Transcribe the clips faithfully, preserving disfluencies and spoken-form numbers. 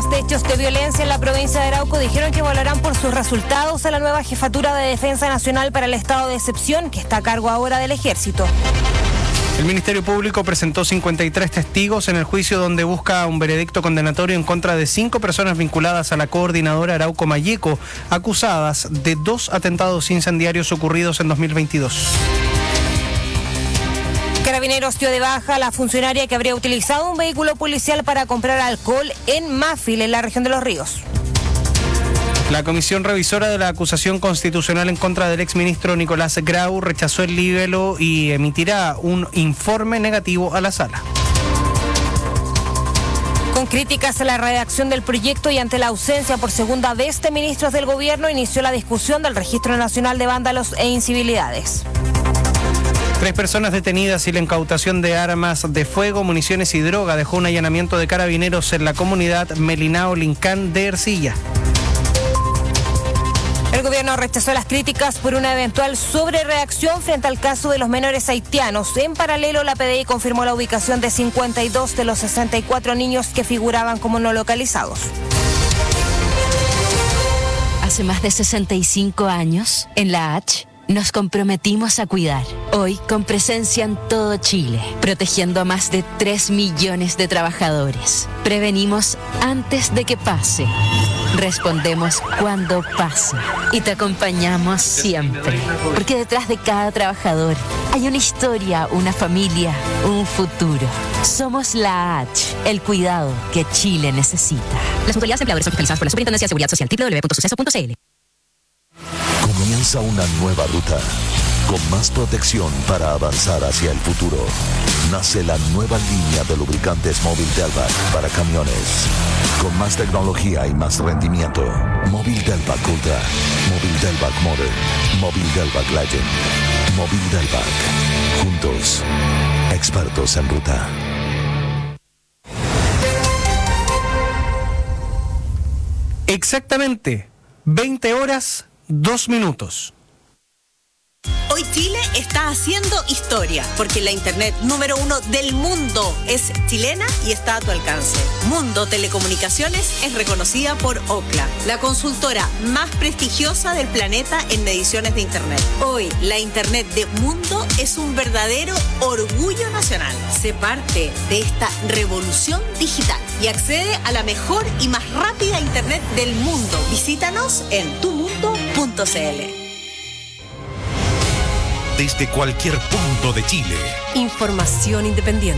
víctimas de hechos de violencia en la provincia de Arauco dijeron que evaluarán por sus resultados a la nueva Jefatura de Defensa Nacional para el Estado de Excepción, que está a cargo ahora del Ejército. El Ministerio Público presentó cincuenta y tres testigos en el juicio donde busca un veredicto condenatorio en contra de cinco personas vinculadas a la coordinadora Arauco Mayeco, acusadas de dos atentados incendiarios ocurridos en dos mil veintidós. Carabineros dio de baja a la funcionaria que habría utilizado un vehículo policial para comprar alcohol en Mafil, en la región de Los Ríos. La comisión revisora de la acusación constitucional en contra del exministro Nicolás Grau rechazó el libelo y emitirá un informe negativo a la sala. Con críticas a la redacción del proyecto y ante la ausencia por segunda vez de ministros del gobierno, inició la discusión del Registro Nacional de Vándalos e Incivilidades. Tres personas detenidas y la incautación de armas de fuego, municiones y droga dejó un allanamiento de carabineros en la comunidad Melinao Lincán de Ercilla. El gobierno rechazó las críticas por una eventual sobrereacción frente al caso de los menores haitianos. En paralelo, la P D I confirmó la ubicación de cincuenta y dos de los sesenta y cuatro niños que figuraban como no localizados. Hace más de sesenta y cinco años, en la H, nos comprometimos a cuidar. Hoy, con presencia en todo Chile, protegiendo a más de tres millones de trabajadores. Prevenimos antes de que pase. Respondemos cuando pasa. Y te acompañamos siempre. Porque detrás de cada trabajador hay una historia, una familia, un futuro. Somos la H, el cuidado que Chile necesita. Las mutualidades empleadores son fiscalizadas por la Superintendencia de Seguridad Social. doble u doble u doble u punto suceso punto c l. Comienza una nueva ruta, con más protección para avanzar hacia el futuro. Nace la nueva línea de lubricantes Móvil Delvac para camiones, con más tecnología y más rendimiento. Móvil Delvac Ultra, Móvil Delvac Modern, Móvil Delvac Legend, Móvil Delvac. Juntos, expertos en ruta. Exactamente, veinte horas, dos minutos. Hoy Chile está haciendo historia, porque la internet número uno del mundo es chilena y está a tu alcance. Mundo Telecomunicaciones es reconocida por Ookla, la consultora más prestigiosa del planeta en mediciones de internet. Hoy, la internet de Mundo es un verdadero orgullo nacional. Sé parte de esta revolución digital y accede a la mejor y más rápida internet del mundo. Visítanos en tu mundo punto c l. Desde cualquier punto de Chile. Información independiente.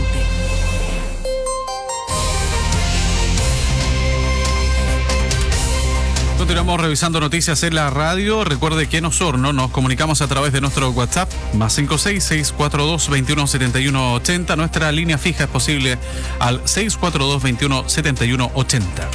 Continuamos revisando noticias en la radio. Recuerde que en Osorno nos comunicamos a través de nuestro WhatsApp, más cinco seis, seis cuatro dos, dos uno siete uno ocho cero. Nuestra línea fija es posible al seis cuatro dos, dos uno siete uno ocho cero.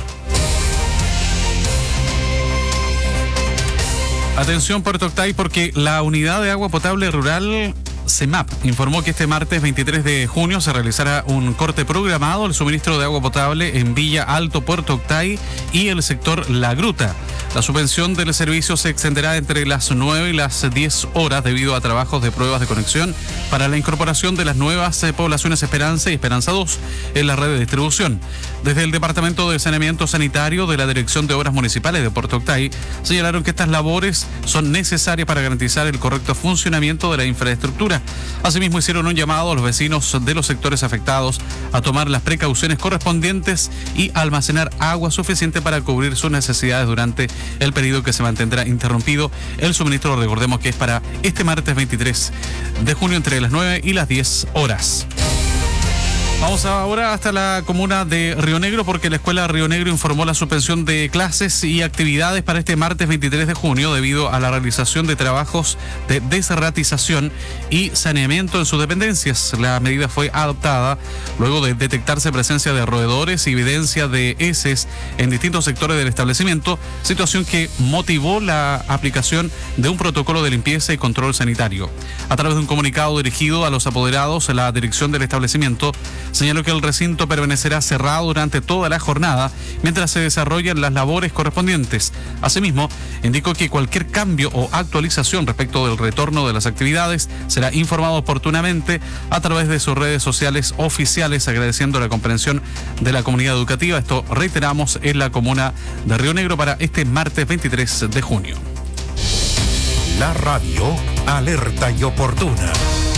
Atención Puerto Octay, porque la unidad de agua potable rural CEMAP informó que este martes veintitrés de junio se realizará un corte programado del suministro de agua potable en Villa Alto, Puerto Octay y el sector La Gruta. La suspensión del servicio se extenderá entre las nueve y las diez horas debido a trabajos de pruebas de conexión para la incorporación de las nuevas poblaciones Esperanza y Esperanza dos en la red de distribución. Desde el Departamento de Saneamiento Sanitario de la Dirección de Obras Municipales de Puerto Octay señalaron que estas labores son necesarias para garantizar el correcto funcionamiento de la infraestructura. Asimismo, hicieron un llamado a los vecinos de los sectores afectados a tomar las precauciones correspondientes y almacenar agua suficiente para cubrir sus necesidades durante el periodo que se mantendrá interrumpido el suministro. Recordemos que es para este martes veintitrés de junio entre las nueve y las diez horas. Vamos ahora hasta la comuna de Río Negro, porque la Escuela Río Negro informó la suspensión de clases y actividades para este martes veintitrés de junio debido a la realización de trabajos de desratización y saneamiento en sus dependencias. La medida fue adoptada luego de detectarse presencia de roedores y evidencia de heces en distintos sectores del establecimiento, situación que motivó la aplicación de un protocolo de limpieza y control sanitario. A través de un comunicado dirigido a los apoderados, la dirección del establecimiento señaló que el recinto permanecerá cerrado durante toda la jornada mientras se desarrollan las labores correspondientes. Asimismo, indicó que cualquier cambio o actualización respecto del retorno de las actividades será informado oportunamente a través de sus redes sociales oficiales, agradeciendo la comprensión de la comunidad educativa. Esto, reiteramos, en la comuna de Río Negro para este martes veintitrés de junio. La radio alerta y oportuna.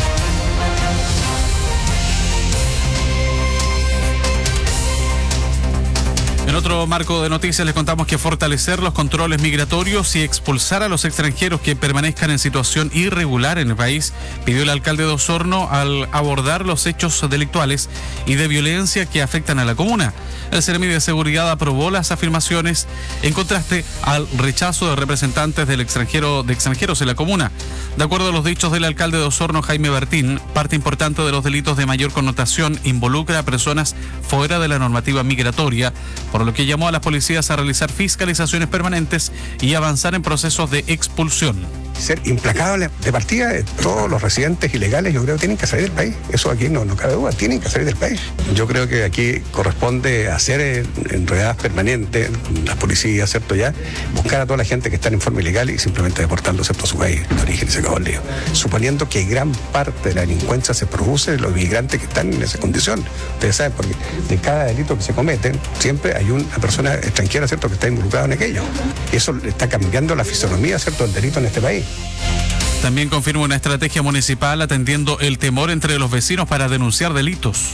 En otro marco de noticias les contamos que fortalecer los controles migratorios y expulsar a los extranjeros que permanezcan en situación irregular en el país, pidió el alcalde de Osorno al abordar los hechos delictuales y de violencia que afectan a la comuna. El Seremi de Seguridad aprobó las afirmaciones en contraste al rechazo de representantes del extranjero, de extranjeros en la comuna. De acuerdo a los dichos del alcalde de Osorno, Jaime Bertín, parte importante de los delitos de mayor connotación involucra a personas fuera de la normativa migratoria, por lo que llamó a las policías a realizar fiscalizaciones permanentes y avanzar en procesos de expulsión. Ser implacable de partida, todos los residentes ilegales yo creo que tienen que salir del país. Eso aquí no, no cabe duda, tienen que salir del país. Yo creo que aquí corresponde hacer enredadas permanentes, las policías, ¿cierto? Ya, buscar a toda la gente que está en forma ilegal y simplemente deportarlos, ¿cierto?, a su país de origen y se acabó el lío. Suponiendo que gran parte de la delincuencia se produce de los migrantes que están en esa condición. Ustedes saben, porque de cada delito que se cometen, siempre hay una persona extranjera, ¿cierto?, que está involucrada en aquello. Y eso está cambiando la fisonomía, ¿cierto?, del delito en este país. También confirma una estrategia municipal atendiendo el temor entre los vecinos para denunciar delitos.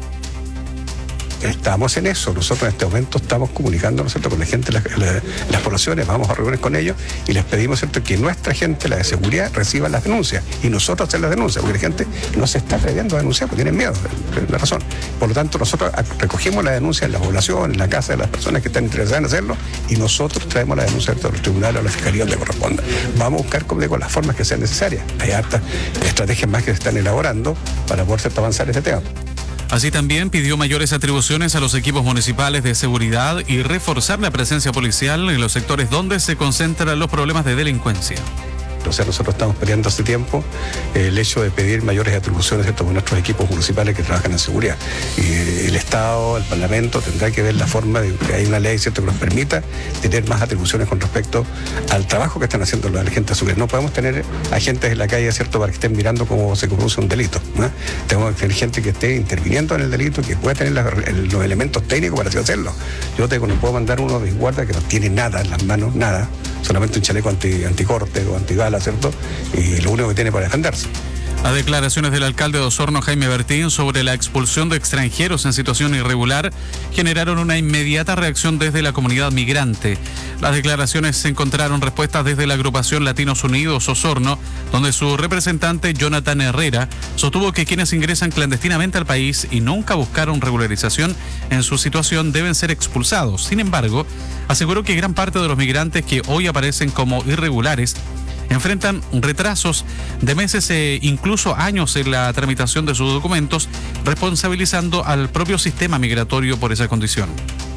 Estamos en eso. Nosotros en este momento estamos comunicándonos, ¿cierto?, con la gente, las, las, las poblaciones, vamos a reuniones con ellos y les pedimos, ¿cierto?, que nuestra gente, la de seguridad, reciba las denuncias y nosotros hacer las denuncias, porque la gente no se está atreviendo a denunciar porque tienen miedo, es la razón. Por lo tanto, nosotros recogimos la denuncia en la población, en la casa de las personas que están interesadas en hacerlo y nosotros traemos la denuncia a los tribunales o a la fiscalía donde corresponda. Vamos a buscar, como digo, las formas que sean necesarias. Hay hartas estrategias más que se están elaborando para poder, ¿cierto?, avanzar este tema. Así también pidió mayores atribuciones a los equipos municipales de seguridad y reforzar la presencia policial en los sectores donde se concentran los problemas de delincuencia. O sea, nosotros estamos peleando hace tiempo eh, el hecho de pedir mayores atribuciones, ¿cierto?, con nuestros equipos municipales que trabajan en seguridad. Y eh, el Estado, el Parlamento, tendrá que ver la forma de que hay una ley, ¿cierto?, que nos permita tener más atribuciones con respecto al trabajo que están haciendo la gente de seguridad. No podemos tener agentes en la calle, ¿cierto?, para que estén mirando cómo se produce un delito, ¿no? Tenemos que tener gente que esté interviniendo en el delito, que pueda tener la, el, los elementos técnicos para así hacerlo. Yo te, no puedo mandar uno de guardia que no tiene nada en las manos, nada, solamente un chaleco anti, anticorte o antibala, ¿cierto?, y lo único que tiene para defenderse. Las declaraciones del alcalde de Osorno, Jaime Bertín, sobre la expulsión de extranjeros en situación irregular generaron una inmediata reacción desde la comunidad migrante. Las declaraciones encontraron respuestas desde la agrupación Latinos Unidos Osorno, donde su representante Jonathan Herrera sostuvo que quienes ingresan clandestinamente al país y nunca buscaron regularización en su situación deben ser expulsados. Sin embargo, aseguró que gran parte de los migrantes que hoy aparecen como irregulares enfrentan retrasos de meses e incluso años en la tramitación de sus documentos, responsabilizando al propio sistema migratorio por esa condición.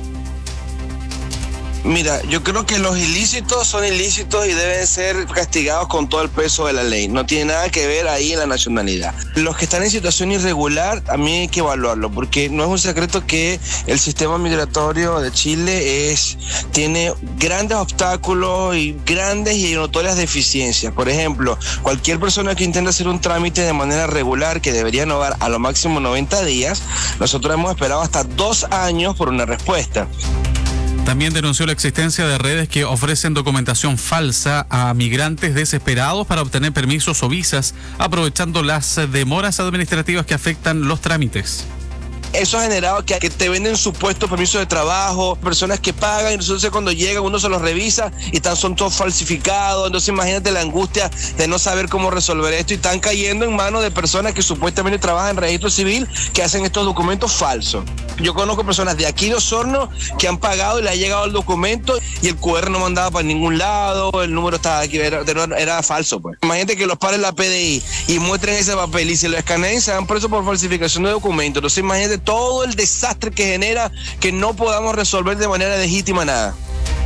Mira, yo creo que los ilícitos son ilícitos y deben ser castigados con todo el peso de la ley. No tiene nada que ver ahí en la nacionalidad. Los que están en situación irregular, a mí hay que evaluarlo, porque no es un secreto que el sistema migratorio de Chile es, tiene grandes obstáculos y grandes y notorias deficiencias. Por ejemplo, cualquier persona que intente hacer un trámite de manera regular, que debería innovar a lo máximo noventa días, nosotros hemos esperado hasta dos años por una respuesta. También denunció la existencia de redes que ofrecen documentación falsa a migrantes desesperados para obtener permisos o visas, aprovechando las demoras administrativas que afectan los trámites. Eso ha generado que, que te venden supuestos permisos de trabajo, personas que pagan y entonces cuando llegan uno se los revisa y están, son todos falsificados. Entonces imagínate la angustia de no saber cómo resolver esto y están cayendo en manos de personas que supuestamente trabajan en registro civil que hacen estos documentos falsos. Yo conozco personas de aquí de Osorno que han pagado y le ha llegado el documento y el cu erre no mandaba para ningún lado, el número estaba aquí, era, era falso, pues. Imagínate que los pare la P D I y muestren ese papel y se lo escaneen y se dan presos por falsificación de documentos. Entonces imagínate todo el desastre que genera que no podamos resolver de manera legítima nada.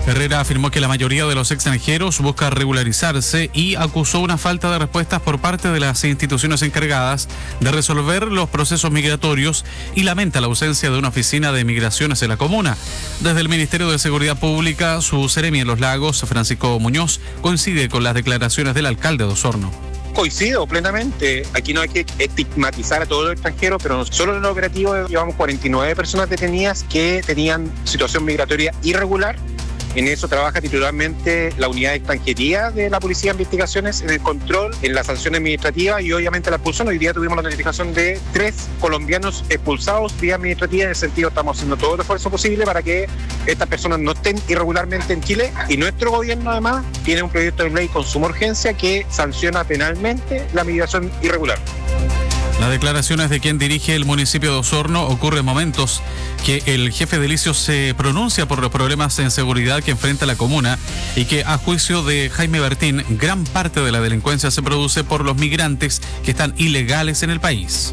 Herrera afirmó que la mayoría de los extranjeros busca regularizarse y acusó una falta de respuestas por parte de las instituciones encargadas de resolver los procesos migratorios y lamenta la ausencia de una oficina de migraciones en la comuna. Desde el Ministerio de Seguridad Pública, su seremi en Los Lagos, Francisco Muñoz, coincide con las declaraciones del alcalde de Osorno. Coincido plenamente. Aquí no hay que estigmatizar a todos los extranjeros, pero solo en el operativo llevamos cuarenta y nueve personas detenidas que tenían situación migratoria irregular. En eso trabaja titularmente la unidad de extranjería de la Policía de Investigaciones, en el control, en la sanción administrativa y obviamente la expulsión. Hoy día tuvimos la notificación de tres colombianos expulsados vía administrativa. En ese sentido estamos haciendo todo el esfuerzo posible para que estas personas no estén irregularmente en Chile, y nuestro gobierno además tiene un proyecto de ley con suma urgencia que sanciona penalmente la migración irregular. Las declaraciones de quien dirige el municipio de Osorno ocurren en momentos que el jefe de Licio se pronuncia por los problemas en seguridad que enfrenta la comuna y que, a juicio de Jaime Bertín, gran parte de la delincuencia se produce por los migrantes que están ilegales en el país.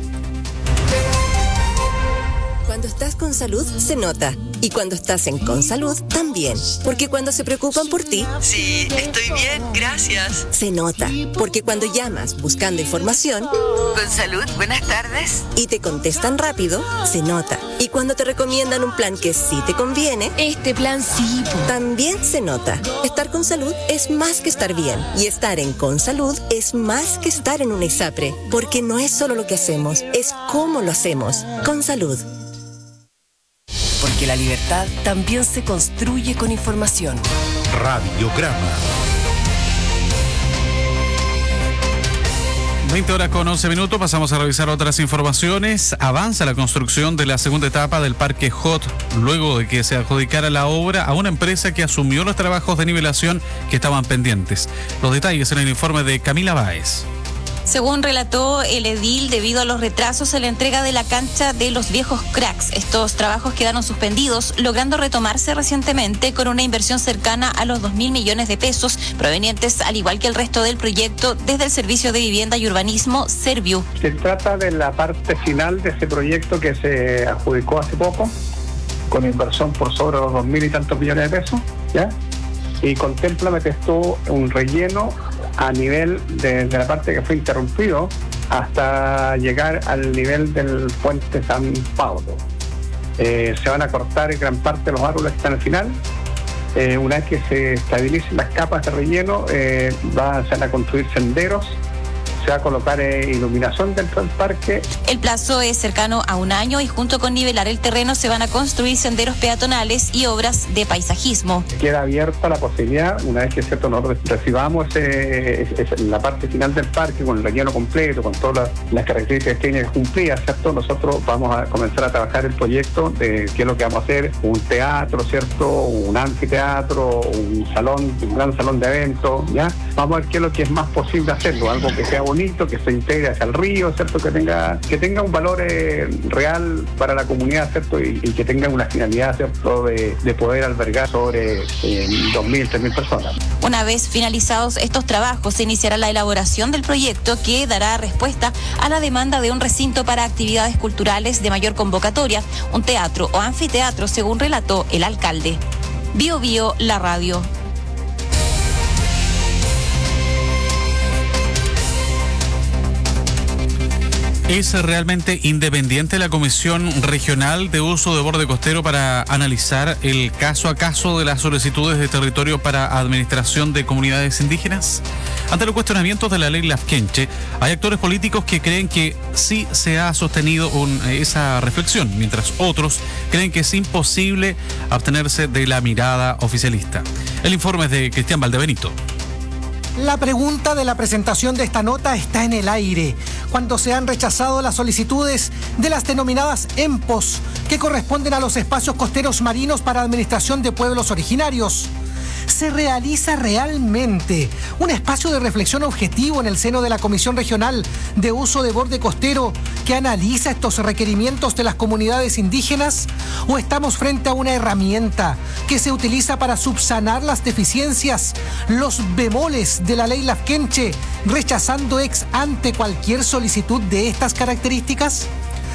Cuando estás con salud, se nota. Y cuando estás en Consalud, también. Porque cuando se preocupan por ti... Sí, estoy bien, gracias. Se nota. Porque cuando llamas buscando información... Consalud, buenas tardes. Y te contestan rápido, se nota. Y cuando te recomiendan un plan que sí te conviene... Este plan sí. También se nota. Estar con salud es más que estar bien. Y estar en Consalud es más que estar en una ISAPRE. Porque no es solo lo que hacemos, es cómo lo hacemos. Consalud. Porque la libertad también se construye con información. Radiograma. veinte horas con once minutos, pasamos a revisar otras informaciones. Avanza la construcción de la segunda etapa del Parque Hot, luego de que se adjudicara la obra a una empresa que asumió los trabajos de nivelación que estaban pendientes. Los detalles en el informe de Camila Báez. Según relató el edil, debido a los retrasos en la entrega de la cancha de los viejos cracks, estos trabajos quedaron suspendidos, logrando retomarse recientemente con una inversión cercana a los dos mil millones de pesos, provenientes, al igual que el resto del proyecto, desde el Servicio de Vivienda y Urbanismo, Serviu. Se trata de la parte final de ese proyecto que se adjudicó hace poco, con inversión por sobre los dos mil y tantos millones de pesos, ¿ya? Y contempla, me testó un relleno a nivel de, de la parte que fue interrumpido hasta llegar al nivel del puente San Pablo. Eh, se van a cortar gran parte de los árboles que están al final. Eh, una vez que se estabilicen las capas de relleno, eh, va, se van a construir senderos, se va a colocar eh, iluminación dentro del parque. El plazo es cercano a un año y junto con nivelar el terreno se van a construir senderos peatonales y obras de paisajismo. Queda abierta la posibilidad, una vez que cierto nosotros recibamos ese, ese, la parte final del parque con el relleno completo, con todas las, las características técnicas cumplidas, ¿cierto? Nosotros vamos a comenzar a trabajar el proyecto de qué es lo que vamos a hacer, un teatro, ¿cierto? Un anfiteatro, un salón, un gran salón de eventos, ¿ya? Vamos a ver qué es lo que es más posible hacerlo, algo que sea bonito, que se integre hacia el río, ¿cierto? Que tenga, que tenga un valor eh, real para la comunidad, ¿cierto? Y, y que tenga una finalidad, ¿cierto? De, de poder albergar sobre eh, dos mil, tres mil personas. Una vez finalizados estos trabajos, se iniciará la elaboración del proyecto que dará respuesta a la demanda de un recinto para actividades culturales de mayor convocatoria, un teatro o anfiteatro, según relató el alcalde. Bio Bio, la radio. ¿Es realmente independiente la Comisión Regional de Uso de Borde Costero para analizar el caso a caso de las solicitudes de territorio para administración de comunidades indígenas? Ante los cuestionamientos de la ley Lafkenche, hay actores políticos que creen que sí se ha sostenido un, esa reflexión, mientras otros creen que es imposible abstenerse de la mirada oficialista. El informe es de Cristian Valdebenito. La pregunta de la presentación de esta nota está en el aire, cuando se han rechazado las solicitudes de las denominadas E M P O S, que corresponden a los espacios costeros marinos para administración de pueblos originarios. ¿Se realiza realmente un espacio de reflexión objetivo en el seno de la Comisión Regional de Uso de Borde Costero que analiza estos requerimientos de las comunidades indígenas? ¿O estamos frente a una herramienta que se utiliza para subsanar las deficiencias, los bemoles de la ley Lafkenche, rechazando ex ante cualquier solicitud de estas características?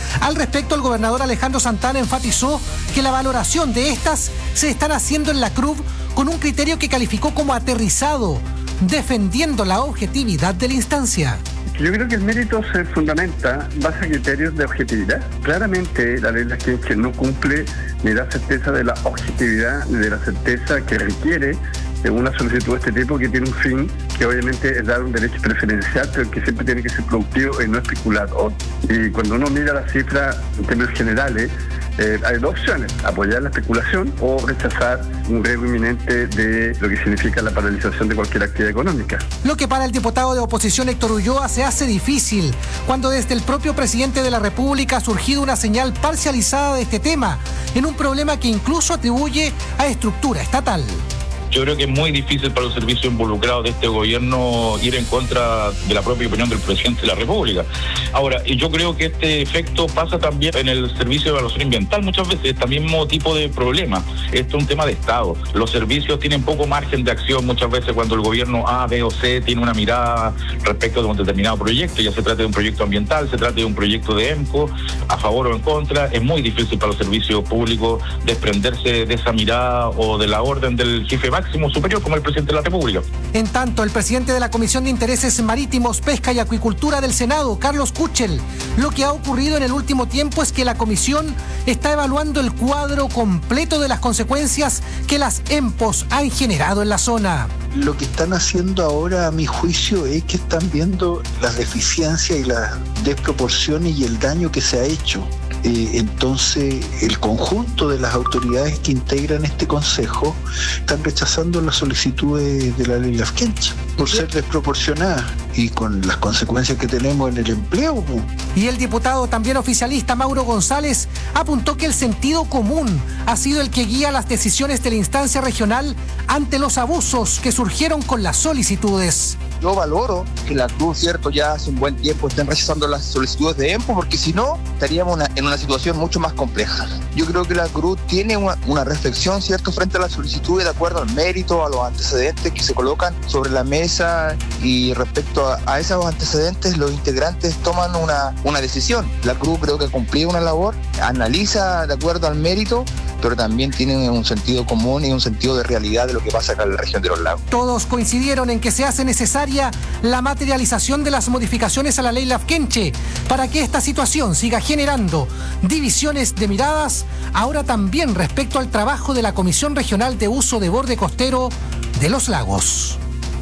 Al respecto, el gobernador Alejandro Santana enfatizó que la valoración de estas se están haciendo en la C R U V con un criterio que calificó como aterrizado, defendiendo la objetividad de la instancia. Yo creo que el mérito se fundamenta en base a criterios de objetividad. Claramente la ley de la que no cumple ni da certeza de la objetividad ni de la certeza que requiere de una solicitud de este tipo, que tiene un fin que obviamente es dar un derecho preferencial, pero que siempre tiene que ser productivo y no especular. Y cuando uno mira las cifras en términos generales, Eh, hay dos opciones: apoyar la especulación o rechazar un riesgo inminente de lo que significa la paralización de cualquier actividad económica. Lo que para el diputado de oposición Héctor Ulloa se hace difícil cuando desde el propio presidente de la República ha surgido una señal parcializada de este tema, en un problema que incluso atribuye a estructura estatal. Yo creo que es muy difícil para los servicios involucrados de este gobierno ir en contra de la propia opinión del presidente de la República. Ahora, yo creo que este efecto pasa también en el servicio de evaluación ambiental muchas veces, este mismo tipo de problema. Esto es un tema de Estado. Los servicios tienen poco margen de acción muchas veces cuando el gobierno A, B o C tiene una mirada respecto de un determinado proyecto, ya se trate de un proyecto ambiental, se trate de un proyecto de EMCO, a favor o en contra. Es muy difícil para los servicios públicos desprenderse de esa mirada o de la orden del jefe máximo superior como el presidente de la República. En tanto, el presidente de la Comisión de Intereses Marítimos, Pesca y Acuicultura del Senado, Carlos Kuchel, lo que ha ocurrido en el último tiempo es que la comisión está evaluando el cuadro completo de las consecuencias que las EMPOS han generado en la zona. Lo que están haciendo ahora, a mi juicio, es que están viendo las deficiencias y las desproporciones y el daño que se ha hecho. Eh, entonces, el conjunto de las autoridades que integran este consejo están rechazando las solicitudes de la ley Lafkench por ser desproporcionadas y con las consecuencias que tenemos en el empleo. Y el diputado también oficialista Mauro González apuntó que el sentido común ha sido el que guía las decisiones de la instancia regional ante los abusos que surgieron con las solicitudes. Yo valoro que la C R U V, cierto, ya hace un buen tiempo estén rechazando las solicitudes de EMPO, porque si no, estaríamos una, en una situación mucho más compleja. Yo creo que la C R U V tiene una, una reflexión, cierto, frente a las solicitudes de acuerdo al mérito, a los antecedentes que se colocan sobre la mesa, y respecto a, a esos antecedentes los integrantes toman una, una decisión. La C R U V creo que ha cumplido una labor, analiza de acuerdo al mérito, pero también tiene un sentido común y un sentido de realidad de lo que pasa acá en la región de los lagos. Todos coincidieron en que se hace necesaria la materialización de las modificaciones a la ley Lafkenche para que esta situación siga generando divisiones de miradas, ahora también respecto al trabajo de la Comisión Regional de Uso de Borde Costero de los Lagos.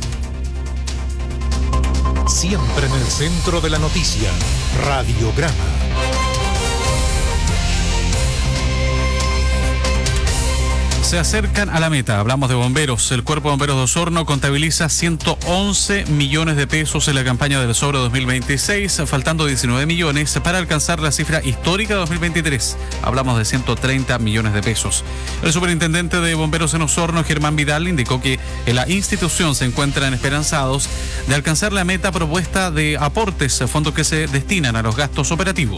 Siempre en el centro de la noticia, Radiograma. Se acercan a la meta. Hablamos de bomberos. El Cuerpo de Bomberos de Osorno contabiliza ciento once millones de pesos en la campaña del Sobre dos mil veintiséis, faltando diecinueve millones para alcanzar la cifra histórica de dos mil veintitrés. Hablamos de ciento treinta millones de pesos. El superintendente de bomberos en Osorno, Germán Vidal, indicó que en la institución se encuentran esperanzados de alcanzar la meta propuesta de aportes, fondos que se destinan a los gastos operativos.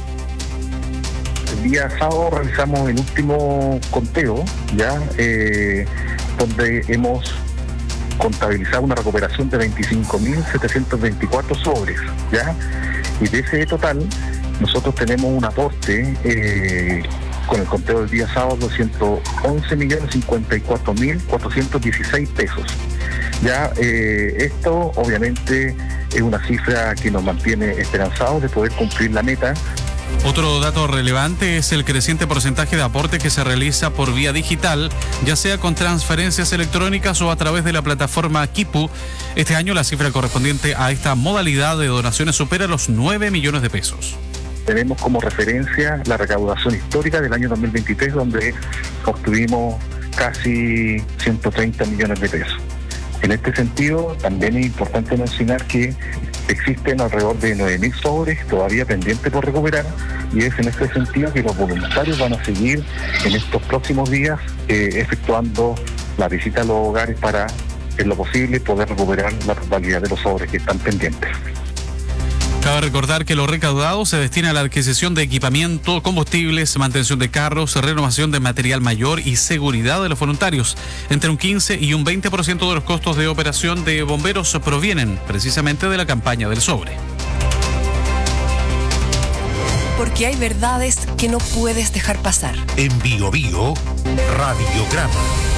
El día sábado realizamos el último conteo, ya eh, donde hemos contabilizado una recuperación de veinticinco mil setecientos veinticuatro sobres, ya, y de ese total nosotros tenemos un aporte eh, con el conteo del día sábado de ciento once millones cincuenta y cuatro mil cuatrocientos dieciséis pesos. Ya eh, esto obviamente es una cifra que nos mantiene esperanzados de poder cumplir la meta. Otro dato relevante es el creciente porcentaje de aporte que se realiza por vía digital, ya sea con transferencias electrónicas o a través de la plataforma Kipu. Este año la cifra correspondiente a esta modalidad de donaciones supera los nueve millones de pesos. Tenemos como referencia la recaudación histórica del año dos mil veintitrés, donde obtuvimos casi ciento treinta millones de pesos. En este sentido, también es importante mencionar que existen alrededor de nueve mil sobres todavía pendientes por recuperar, y es en este sentido que los voluntarios van a seguir en estos próximos días eh, efectuando la visita a los hogares para, en lo posible, poder recuperar la totalidad de los sobres que están pendientes. Cabe recordar que lo recaudado se destina a la adquisición de equipamiento, combustibles, mantención de carros, renovación de material mayor y seguridad de los voluntarios. Entre un quince y un veinte por ciento de los costos de operación de bomberos provienen precisamente de la campaña del Sobre. porque hay verdades que no puedes dejar pasar. En Bio Bio, Radiograma.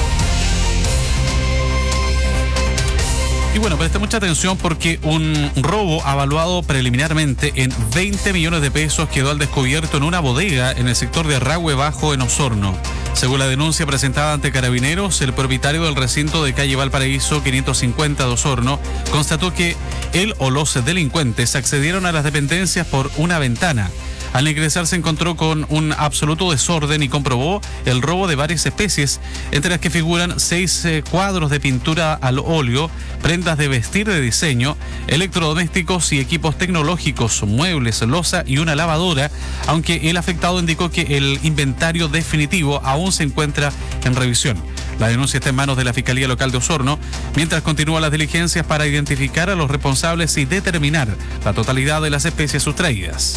Y bueno, preste mucha atención porque un robo avaluado preliminarmente en veinte millones de pesos quedó al descubierto en una bodega en el sector de Rahue Bajo, en Osorno. Según la denuncia presentada ante Carabineros, el propietario del recinto de calle Valparaíso quinientos cincuenta de Osorno constató que él o los delincuentes accedieron a las dependencias por una ventana. Al ingresar se encontró con un absoluto desorden y comprobó el robo de varias especies, entre las que figuran seis eh, cuadros de pintura al óleo, prendas de vestir de diseño, electrodomésticos y equipos tecnológicos, muebles, loza y una lavadora, aunque el afectado indicó que el inventario definitivo aún se encuentra en revisión. La denuncia está en manos de la Fiscalía Local de Osorno, mientras continúan las diligencias para identificar a los responsables y determinar la totalidad de las especies sustraídas.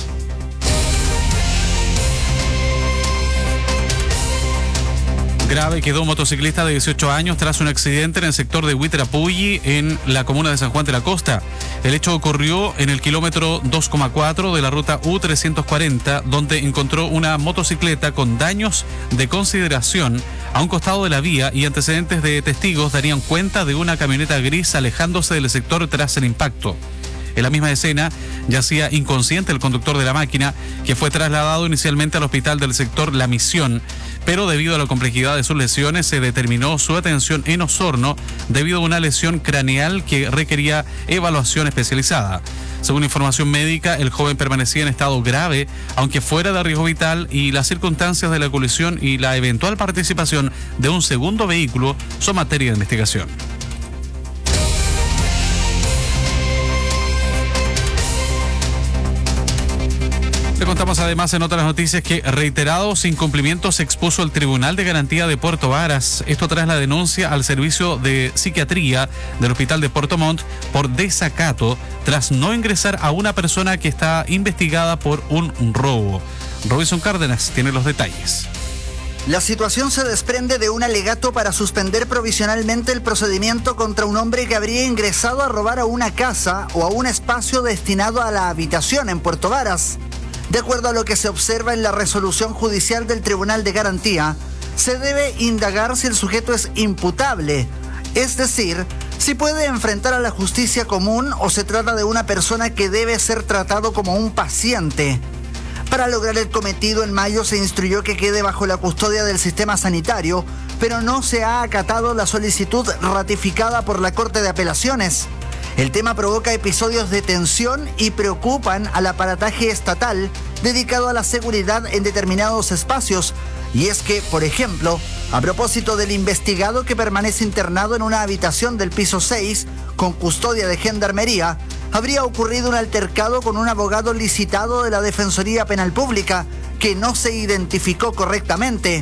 Grave quedó un motociclista de dieciocho años tras un accidente en el sector de Huitrapulli, en la comuna de San Juan de la Costa. El hecho ocurrió en el kilómetro dos coma cuatro de la ruta U trescientos cuarenta, donde encontró una motocicleta con daños de consideración a un costado de la vía, y antecedentes de testigos darían cuenta de una camioneta gris alejándose del sector tras el impacto. En la misma escena yacía inconsciente el conductor de la máquina, que fue trasladado inicialmente al hospital del sector La Misión, pero debido a la complejidad de sus lesiones se determinó su atención en Osorno debido a una lesión craneal que requería evaluación especializada. Según información médica, el joven permanecía en estado grave, aunque fuera de riesgo vital, y las circunstancias de la colisión y la eventual participación de un segundo vehículo son materia de investigación. Le contamos además en otras noticias que reiterados incumplimientos se expuso el Tribunal de Garantía de Puerto Varas. Esto tras la denuncia al servicio de psiquiatría del Hospital de Puerto Montt por desacato tras no ingresar a una persona que está investigada por un robo. Robinson Cárdenas tiene los detalles. La situación se desprende de un alegato para suspender provisionalmente el procedimiento contra un hombre que habría ingresado a robar a una casa o a un espacio destinado a la habitación en Puerto Varas. De acuerdo a lo que se observa en la resolución judicial del Tribunal de Garantía, se debe indagar si el sujeto es imputable, es decir, si puede enfrentar a la justicia común o se trata de una persona que debe ser tratado como un paciente. Para lograr el cometido, en mayo se instruyó que quede bajo la custodia del sistema sanitario, pero no se ha acatado la solicitud ratificada por la Corte de Apelaciones. El tema provoca episodios de tensión y preocupan al aparataje estatal dedicado a la seguridad en determinados espacios. Y es que, por ejemplo, a propósito del investigado que permanece internado en una habitación del piso seis con custodia de Gendarmería, habría ocurrido un altercado con un abogado licitado de la Defensoría Penal Pública que no se identificó correctamente.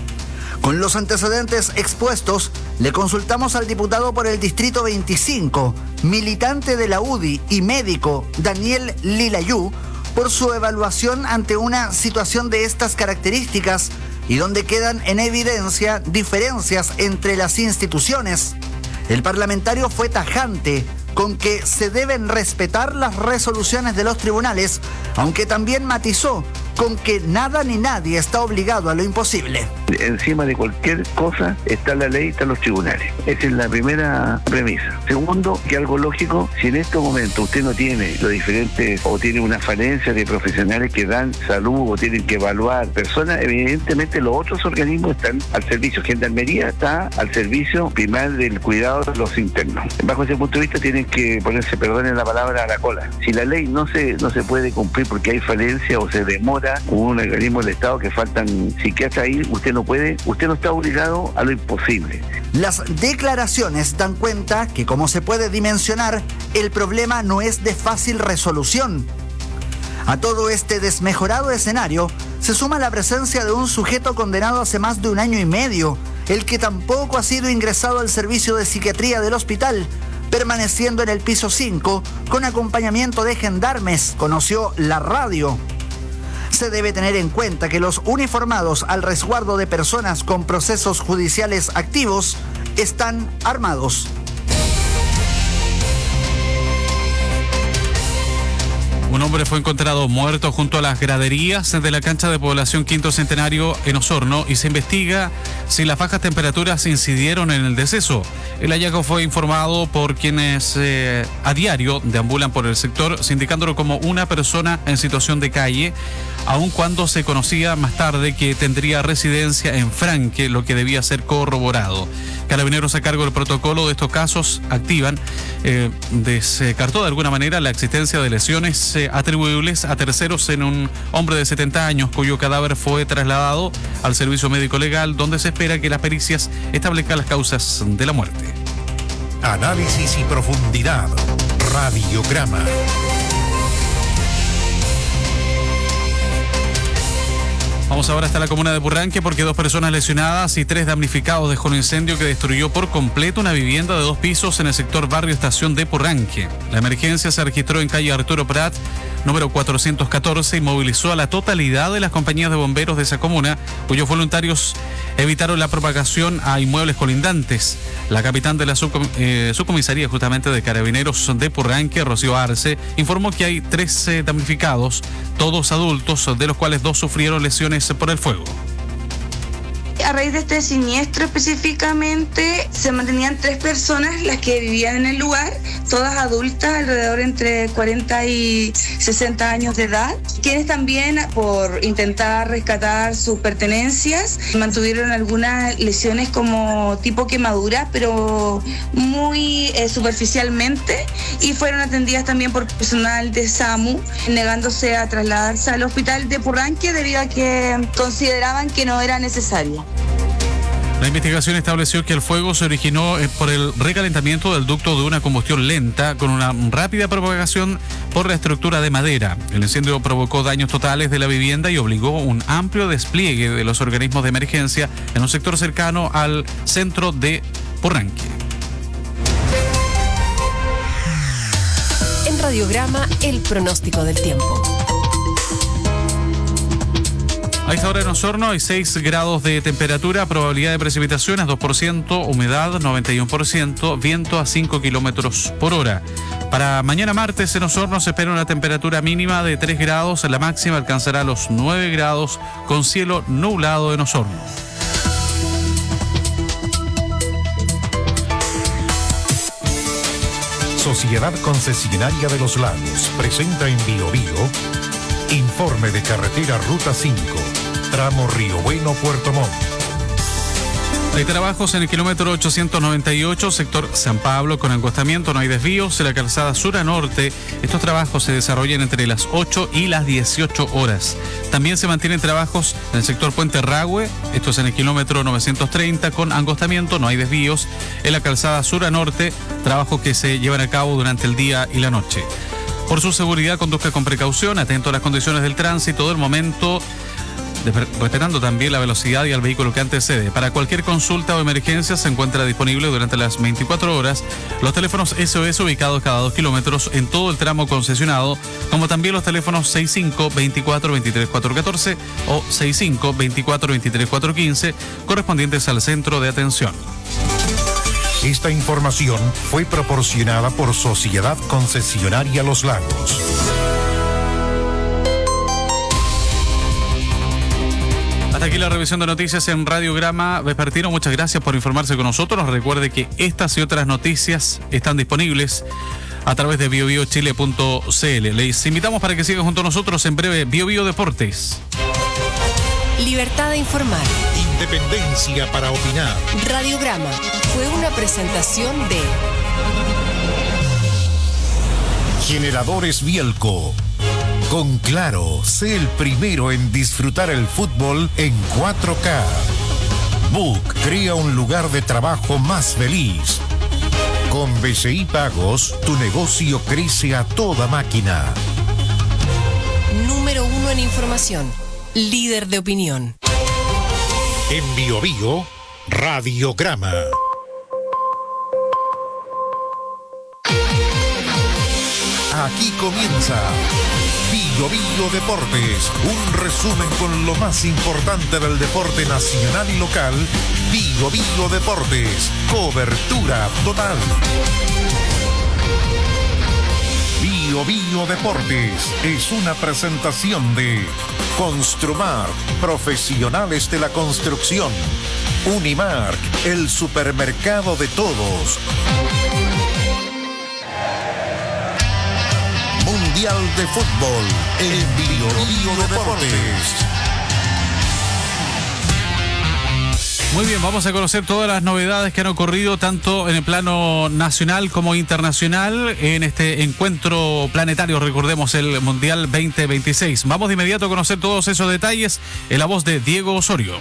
Con los antecedentes expuestos, le consultamos al diputado por el Distrito veinticinco, militante de la U D I y médico Daniel Lilayú, por su evaluación ante una situación de estas características y donde quedan en evidencia diferencias entre las instituciones. El parlamentario fue tajante con que se deben respetar las resoluciones de los tribunales, aunque también matizó con que nada ni nadie está obligado a lo imposible. Encima de cualquier cosa está la ley, están los tribunales. Esa es la primera premisa. Segundo, que algo lógico, si en estos momentos usted no tiene los diferentes o tiene una falencia de profesionales que dan salud o tienen que evaluar personas, evidentemente los otros organismos están al servicio. Gendarmería está al servicio primal del cuidado de los internos. Bajo ese punto de vista tienen que ponerse, perdonen la palabra, a la cola. Si la ley no se, no se puede cumplir porque hay falencia o se demora un organismo del Estado que faltan psiquiatras ahí, usted no puede, usted no está obligado a lo imposible. Las declaraciones dan cuenta que, como se puede dimensionar, el problema no es de fácil resolución. A todo este desmejorado escenario se suma la presencia de un sujeto condenado hace más de un año y medio, el que tampoco ha sido ingresado al servicio de psiquiatría del hospital, permaneciendo en el piso cinco con acompañamiento de gendarmes, conoció la radio. Se debe tener en cuenta que los uniformados al resguardo de personas con procesos judiciales activos están armados. Un hombre fue encontrado muerto junto a las graderías de la cancha de Población Quinto Centenario en Osorno y se investiga si las bajas temperaturas incidieron en el deceso. El hallazgo fue informado por quienes eh, a diario deambulan por el sector, sindicándolo como una persona en situación de calle, aun cuando se conocía más tarde que tendría residencia en Franque, lo que debía ser corroborado. Carabineros a cargo del protocolo de estos casos activan, eh, descartó de alguna manera la existencia de lesiones eh, atribuibles a terceros en un hombre de setenta años cuyo cadáver fue trasladado al servicio médico legal, donde se espera que las pericias establezcan las causas de la muerte. Análisis y profundidad. Radiograma. Vamos ahora hasta la comuna de Purranque porque dos personas lesionadas y tres damnificados dejó un incendio que destruyó por completo una vivienda de dos pisos en el sector Barrio Estación de Purranque. La emergencia se registró en calle Arturo Prat, número cuatrocientos catorce, y movilizó a la totalidad de las compañías de bomberos de esa comuna, cuyos voluntarios evitaron la propagación a inmuebles colindantes. La capitán de la subcom eh, subcomisaría justamente de Carabineros de Purranque, Rocío Arce, informó que hay trece damnificados, todos adultos, de los cuales dos sufrieron lesiones por el fuego. A raíz de este siniestro específicamente se mantenían tres personas las que vivían en el lugar, todas adultas, alrededor entre cuarenta y sesenta años de edad, quienes también por intentar rescatar sus pertenencias mantuvieron algunas lesiones como tipo quemadura, pero muy eh, superficialmente, y fueron atendidas también por personal de SAMU, negándose a trasladarse al hospital de Purranque debido a que consideraban que no era necesario. La investigación estableció que el fuego se originó por el recalentamiento del ducto de una combustión lenta con una rápida propagación por la estructura de madera. El incendio provocó daños totales de la vivienda y obligó un amplio despliegue de los organismos de emergencia en un sector cercano al centro de Purranque. En Radiograma, el pronóstico del tiempo. A esta hora en Osorno hay seis grados de temperatura, probabilidad de precipitaciones dos por ciento, humedad noventa y uno por ciento, viento a cinco kilómetros por hora. Para mañana martes en Osorno se espera una temperatura mínima de tres grados, la máxima alcanzará los nueve grados con cielo nublado en Osorno. Sociedad Concesionaria de los Lagos presenta en Bio Bio informe de carretera Ruta cinco, tramo Río Bueno, Puerto Montt. Hay trabajos en el kilómetro ochocientos noventa y ocho, sector San Pablo, con angostamiento, no hay desvíos. En la calzada sur a norte, estos trabajos se desarrollan entre las ocho y las dieciocho horas. También se mantienen trabajos en el sector Puente Rahue, esto es en el kilómetro novecientos treinta, con angostamiento, no hay desvíos. En la calzada sur a norte, trabajos que se llevan a cabo durante el día y la noche. Por su seguridad, conduzca con precaución, atento a las condiciones del tránsito del momento, respetando también la velocidad y al vehículo que antecede. Para cualquier consulta o emergencia se encuentra disponible durante las veinticuatro horas los teléfonos S O S ubicados cada dos kilómetros en todo el tramo concesionado, como también los teléfonos sesenta y cinco, veinticuatro, veintitrés, cuatrocientos catorce o sesenta y cinco, veinticuatro, veintitrés, cuatrocientos quince, correspondientes al centro de atención. Esta información fue proporcionada por Sociedad Concesionaria Los Lagos. Hasta aquí la revisión de noticias en Radiograma Vespertino. Muchas gracias por informarse con nosotros. Recuerde que estas y otras noticias están disponibles a través de bio bio chile punto c l. Les invitamos para que sigan junto a nosotros en breve Bio Bio Deportes. Libertad de informar. Independencia para opinar. Radiograma fue una presentación de Generadores Bielco. Con Claro, sé el primero en disfrutar el fútbol en cuatro K. Book crea un lugar de trabajo más feliz. Con B C I Pagos, tu negocio crece a toda máquina. Número uno en información. Líder de opinión. En Bio Bio, Radiograma. Aquí comienza Bio Bio Deportes, un resumen con lo más importante del deporte nacional y local. Bio Bio Deportes, cobertura total. Bio Bio Deportes es una presentación de Construmar, profesionales de la construcción. Unimark, el supermercado de todos. Mundial de Fútbol en Bio Bio Deportes. Muy bien, vamos a conocer todas las novedades que han ocurrido tanto en el plano nacional como internacional en este encuentro planetario, recordemos el Mundial veinte veintiséis. Vamos de inmediato a conocer todos esos detalles en la voz de Diego Osorio.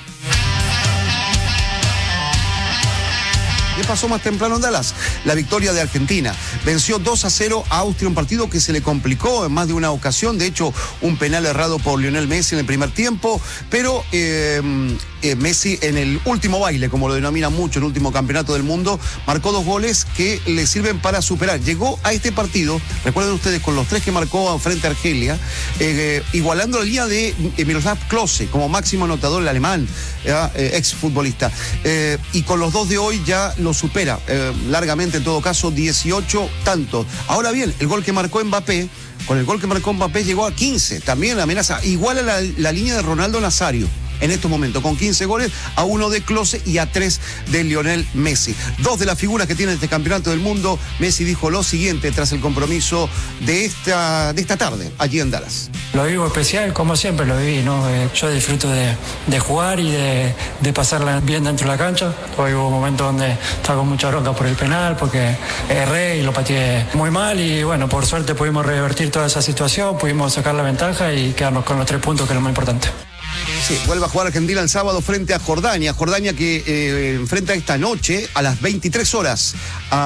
¿Qué pasó más temprano en Dallas? La victoria de Argentina. Venció dos a cero a Austria, un partido que se le complicó en más de una ocasión. De hecho, un penal errado por Lionel Messi en el primer tiempo. Pero eh, eh, Messi en el último baile, como lo denomina mucho, el último campeonato del mundo, marcó dos goles que le sirven para superar. Llegó a este partido, recuerden ustedes, con los tres que marcó frente a Argelia, eh, igualando la línea de Miroslav Klose como máximo anotador, el alemán, eh, ex futbolista. Eh, y con los dos de hoy ya lo supera eh, largamente, en todo caso, dieciocho tantos. Ahora bien, el gol que marcó Mbappé, con el gol que marcó Mbappé llegó a quince, también amenaza, igual a la, la línea de Ronaldo Nazario en estos momentos, con quince goles, a uno de Klose y a tres de Lionel Messi. Dos de las figuras que tiene este campeonato del mundo. Messi dijo lo siguiente tras el compromiso de esta, de esta tarde, allí en Dallas. Lo vivo especial, como siempre lo viví, ¿no? Eh, yo disfruto de, de jugar y de, de pasarla bien dentro de la cancha. Hoy hubo momentos donde estaba con mucha bronca por el penal, porque erré y lo pateé muy mal, y bueno, por suerte pudimos revertir toda esa situación, pudimos sacar la ventaja y quedarnos con los tres puntos, que es lo más importante. Sí, vuelve a jugar Argentina el sábado frente a Jordania. Jordania que eh, enfrenta esta noche a las veintitrés horas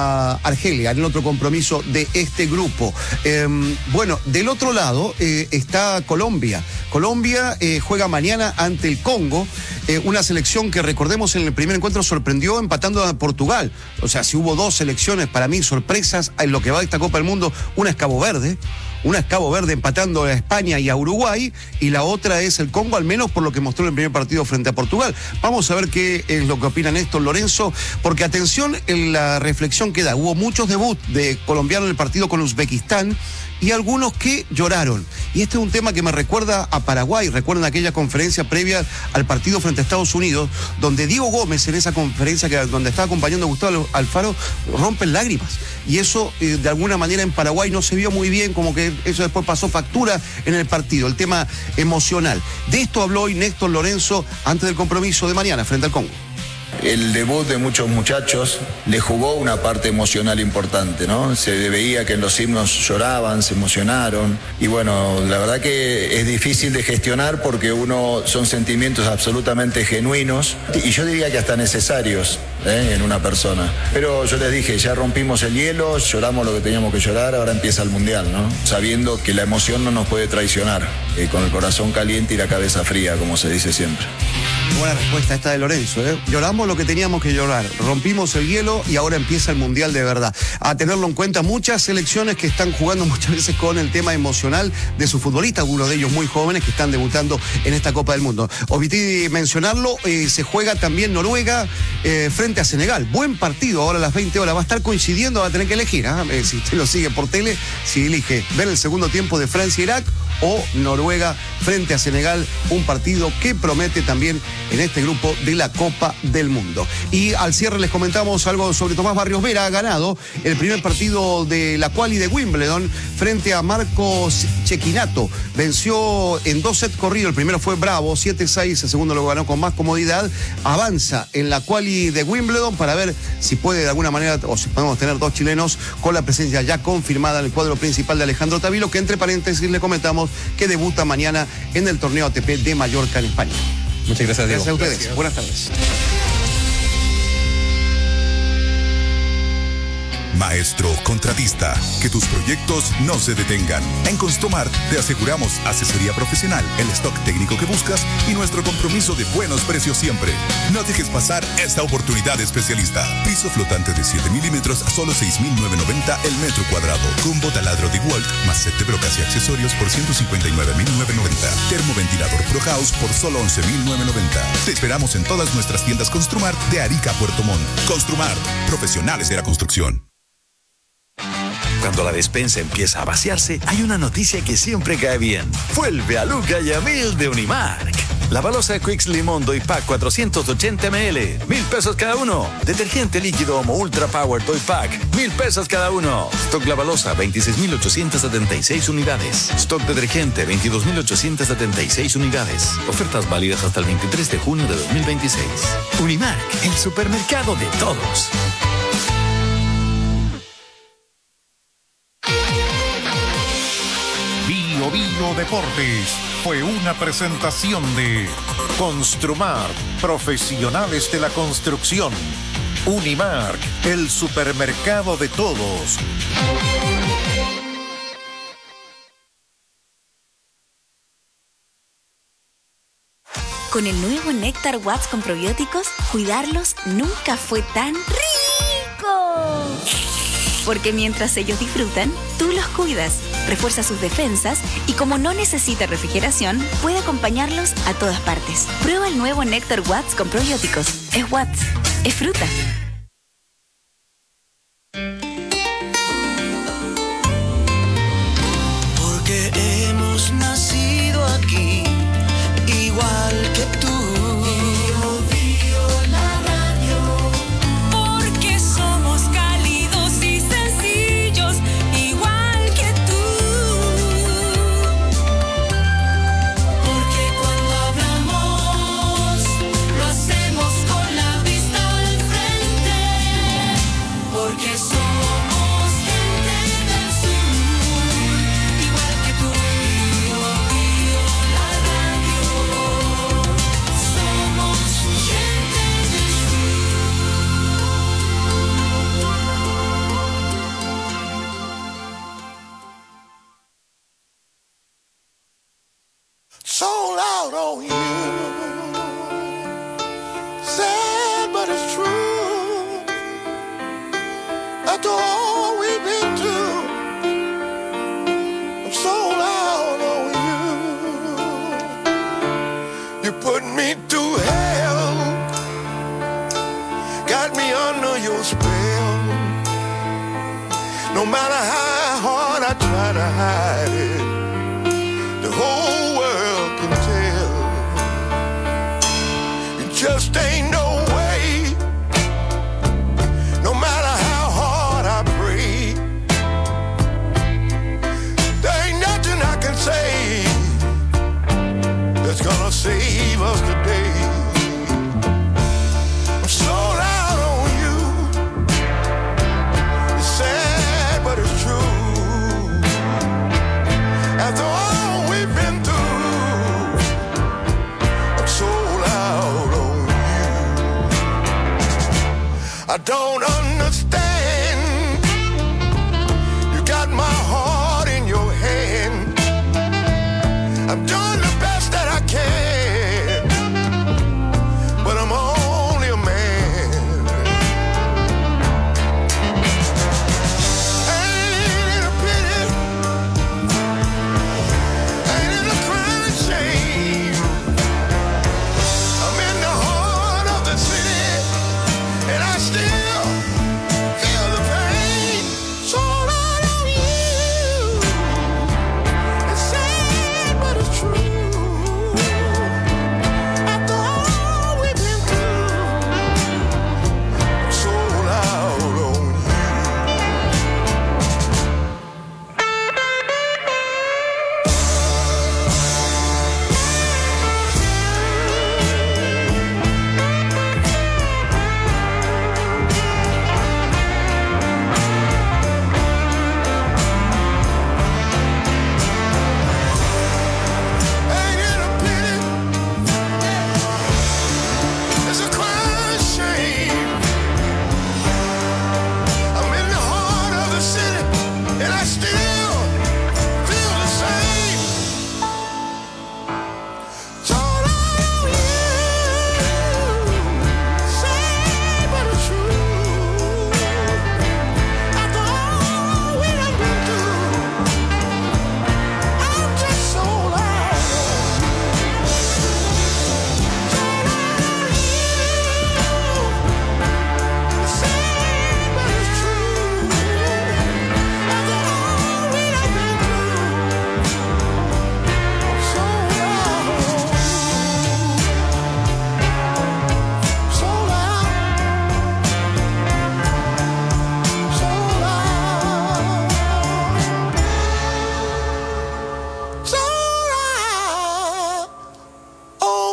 a Argelia, en el otro compromiso de este grupo. Eh, bueno, del otro lado eh, está Colombia. Colombia eh, juega mañana ante el Congo, eh, una selección que, recordemos, en el primer encuentro sorprendió empatando a Portugal. O sea, si hubo dos selecciones para mí sorpresas en lo que va de esta Copa del Mundo, una es Cabo Verde, una es Cabo Verde empatando a España y a Uruguay, y la otra es el Congo, al menos por lo que mostró en el primer partido frente a Portugal. Vamos a ver qué es lo que opina Néstor Lorenzo, porque atención en la reflexión que da. Hubo muchos debuts de colombianos en el partido con Uzbekistán y algunos que lloraron. Y este es un tema que me recuerda a Paraguay. Recuerdan aquella conferencia previa al partido frente a Estados Unidos, donde Diego Gómez, en esa conferencia que, donde estaba acompañando a Gustavo Alfaro, rompen lágrimas. Y eso, eh, de alguna manera, en Paraguay no se vio muy bien, como que eso después pasó factura en el partido, el tema emocional. De esto habló hoy Néstor Lorenzo antes del compromiso de mañana frente al Congo. El debut de muchos muchachos le jugó una parte emocional importante, ¿no? Se veía que en los himnos lloraban, se emocionaron, y bueno, la verdad que es difícil de gestionar porque uno son sentimientos absolutamente genuinos y yo diría que hasta necesarios, ¿eh? En una persona. Pero yo les dije, ya rompimos el hielo, lloramos lo que teníamos que llorar, ahora empieza el Mundial, ¿no? Sabiendo que la emoción no nos puede traicionar, eh, con el corazón caliente y la cabeza fría, como se dice siempre. Buena respuesta esta de Lorenzo, ¿eh? Lloramos lo que teníamos que llorar, rompimos el hielo y ahora empieza el Mundial de verdad. A tenerlo en cuenta, muchas selecciones que están jugando muchas veces con el tema emocional de sus futbolistas, algunos de ellos muy jóvenes que están debutando en esta Copa del Mundo. Omití mencionarlo, eh, se juega también Noruega eh, frente a Senegal. Buen partido, ahora a las veinte horas. Va a estar coincidiendo, va a tener que elegir, ¿eh? Eh, si usted lo sigue por tele, si elige ver el segundo tiempo de Francia-Irak o Noruega frente a Senegal, un partido que promete también en este grupo de la Copa del Mundo. Y al cierre les comentamos algo sobre Tomás Barrios Vera. Ha ganado el primer partido de la quali de Wimbledon frente a Marcos Cecchinato. Venció en dos sets corridos, el primero fue bravo, siete seis, el segundo lo ganó con más comodidad. Avanza en la quali de Wimbledon para ver si puede de alguna manera, o si podemos tener dos chilenos con la presencia ya confirmada en el cuadro principal de Alejandro Tavilo, que entre paréntesis le comentamos que debuta mañana en el torneo A T P de Mallorca en España. Muchas gracias, Diego. Gracias a ustedes. Gracias. Buenas tardes. Maestro contratista, que tus proyectos no se detengan. En Construmart te aseguramos asesoría profesional, el stock técnico que buscas y nuestro compromiso de buenos precios siempre. No dejes pasar esta oportunidad especialista. Piso flotante de siete milímetros a solo seis mil novecientos noventa el metro cuadrado. Combo taladro de Walt más set de brocas y accesorios por ciento cincuenta y nueve mil novecientos noventa. Termoventilador Pro House por solo once mil novecientos noventa. Te esperamos en todas nuestras tiendas Construmart de Arica a Puerto Montt. Construmart, profesionales de la construcción. Cuando la despensa empieza a vaciarse, hay una noticia que siempre cae bien. Vuelve a Luca y a Mil de Unimark. La balosa Quicks Limón Doy Pack cuatrocientos ochenta mililitros, mil pesos cada uno. Detergente líquido Omo Ultra Power Doy Pack, mil pesos cada uno. Stock La Balosa, veintiséis mil ochocientos setenta y seis unidades. Stock detergente, veintidós mil ochocientos setenta y seis unidades. Ofertas válidas hasta el veintitrés de junio de dos mil veintiséis. Unimark, el supermercado de todos. Bio Bio Deportes fue una presentación de Construmar, profesionales de la construcción. Unimark, el supermercado de todos. Con el nuevo Néctar Watts con probióticos, cuidarlos nunca fue tan rico. Porque mientras ellos disfrutan, tú los cuidas, refuerza sus defensas y como no necesita refrigeración, puede acompañarlos a todas partes. Prueba el nuevo Néctar Watts con probióticos. Es Watts, es fruta. Porque hemos nacido aquí, igual que tú. Sold out on you. Sad, but it's true. After all we've been through, I'm sold out on you. You put me through hell, got me under your spell. No matter how hard I try to hide it, the whole world can tell. It just ain't no way, no matter how hard I pray. There ain't nothing I can say that's gonna save us today. I'm sold out on you. It's sad, but it's true. After all we've been through, I'm sold out on you. I don't understand. You got my heart in your hand. I'm doing the best that I can, but I'm only a man. Ain't it a pity? Ain't it a crime and shame? I'm in the heart of the city, and I still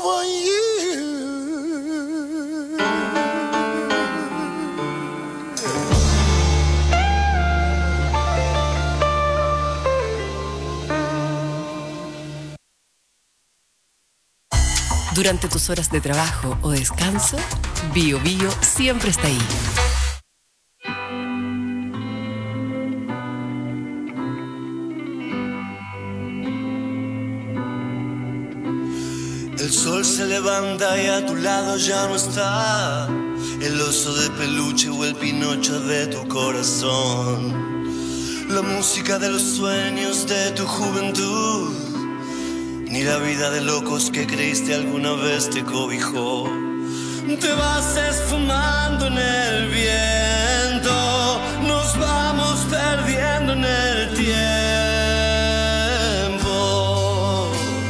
over you. Durante tus horas de trabajo o descanso, Bio Bio siempre está ahí. El sol se levanta y a tu lado ya no está el oso de peluche o el Pinocho de tu corazón. La música de los sueños de tu juventud, ni la vida de locos que creíste alguna vez te cobijó. Te vas esfumando en el viento, nos vamos perdiendo en el tiempo.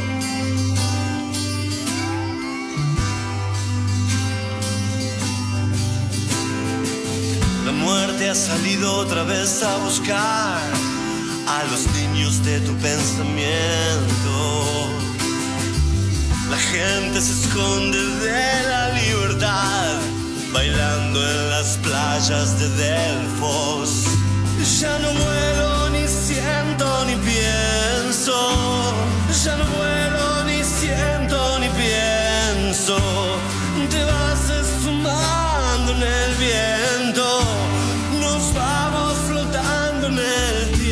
La muerte ha salido otra vez a buscar a los niños de tu pensamiento. La gente se esconde de la libertad, bailando en las playas de Delfos. Ya no vuelo, ni siento, ni pienso. Ya no vuelo, ni siento, ni pienso. Te vas esfumando en el viento, nos vamos flotando en el tiempo.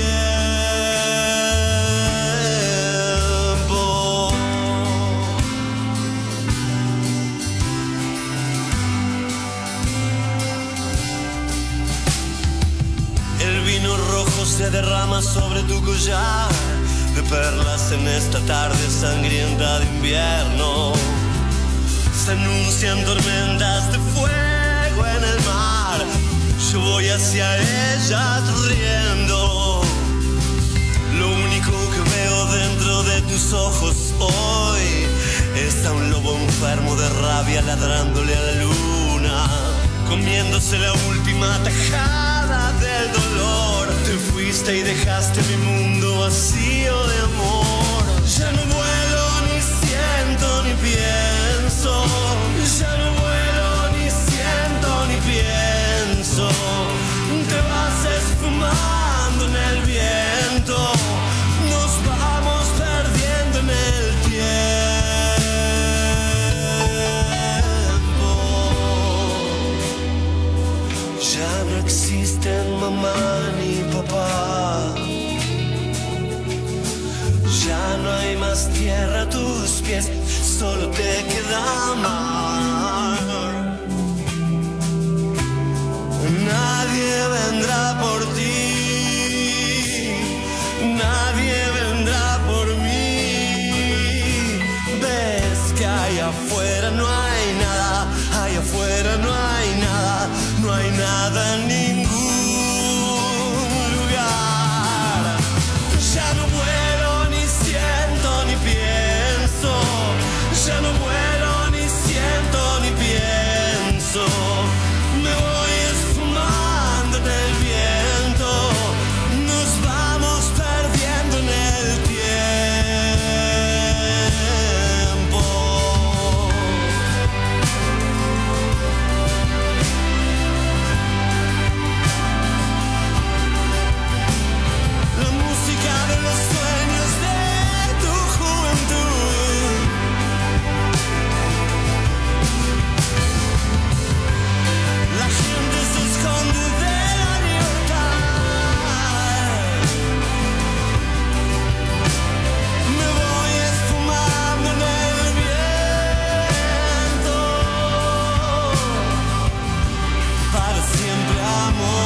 Se derrama sobre tu collar de perlas en esta tarde sangrienta de invierno. Se anuncian tormentas de fuego en el mar. Yo voy hacia ellas riendo. Lo único que veo dentro de tus ojos hoy es a un lobo enfermo de rabia ladrándole a la luna, comiéndose la última tajada del dolor. Te fuiste y dejaste mi mundo vacío de amor. Ya no vuelo, ni siento, ni pienso. Ya no vuelo, ni siento, ni pienso. Te vas esfumando en el viento, nos vamos perdiendo en el tiempo. Ya no existen mamá ni papá, ya no hay más tierra a tus pies, solo te queda amar. Nadie vendrá por ti, nadie vendrá por mí. Ves que allá afuera no hay nada, allá afuera no hay nada, no hay nada en ningún lugar. Ya no vuelo, ni siento, ni pienso. Ya no vuelo, ni siento, ni pienso. Me voy esfumando en el viento, nos vamos perdiendo en el tiempo. La música de los sueños de tu juventud. La gente se esconde de la libertad. Me voy esfumando en el viento. Para siempre amor.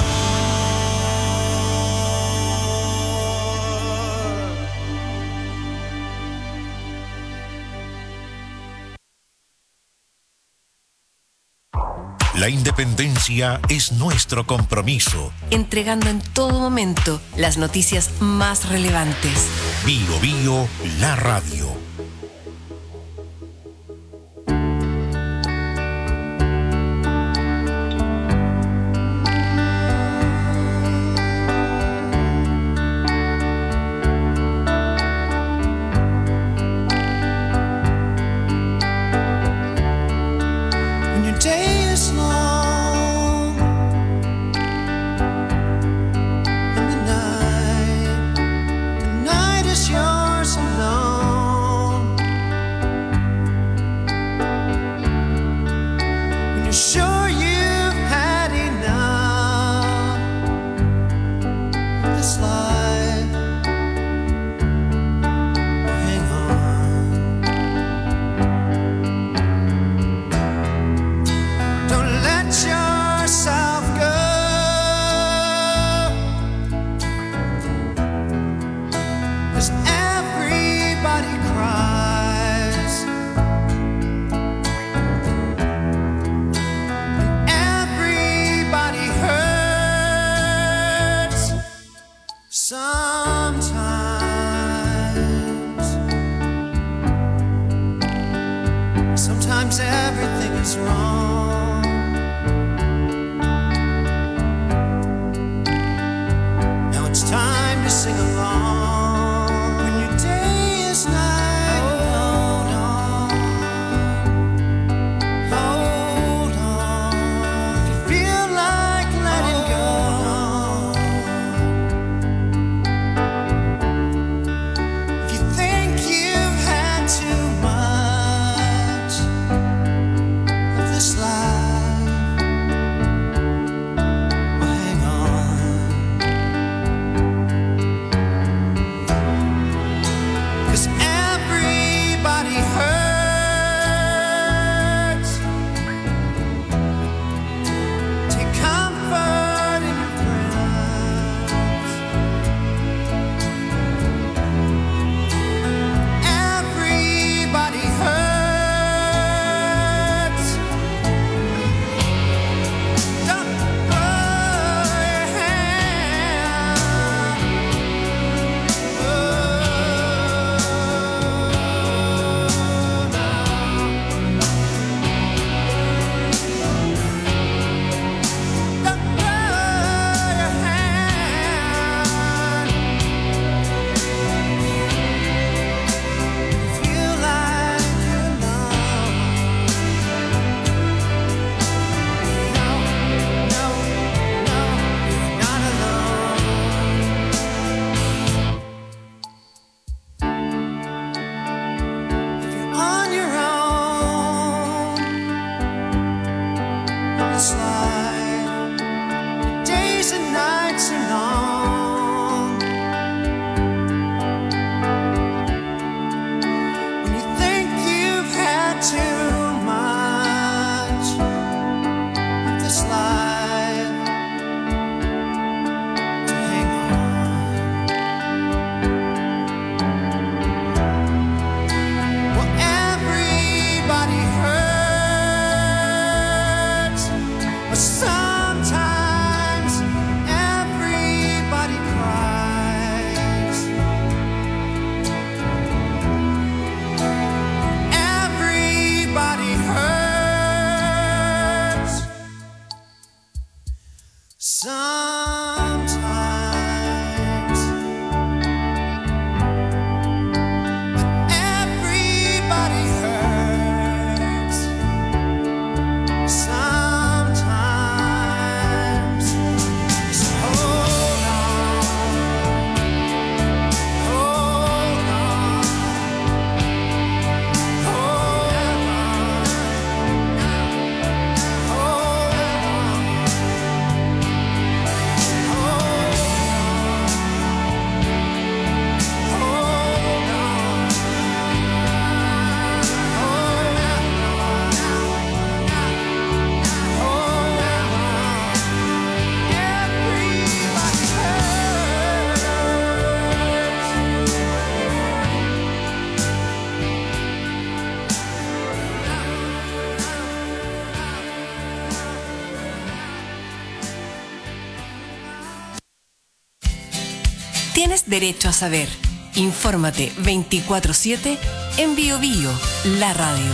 La independencia es nuestro compromiso. Entregando en todo momento las noticias más relevantes. Bio Bio, la radio. Sure you've had enough of this life. Hang on. Don't let yourself go. 'Cause everybody cries. Everybody hurts sometimes. Sometimes everything is wrong. Now it's time to sing along. When your day is night, hold on, hold on. If you feel like letting go, if you think you've had too much of this life, well, hang on. 'Cause everybody hurts. Take comfort in your friends. Everybody hurts. Don't throw your hand. Don't throw your hand. Feel like you're alone. No, no, no, you're not alone. If you're on your own on this life, your days and nights are long. When you think you've had too much of this life, to hang on. Well, everybody hurts, but sometimes everybody cries. Everybody hurts sometimes. But everybody hurts sometimes. So hold on, hold on, hold on, hold Tienes derecho a saber. Infórmate veinticuatro siete en Bio Bio, la radio.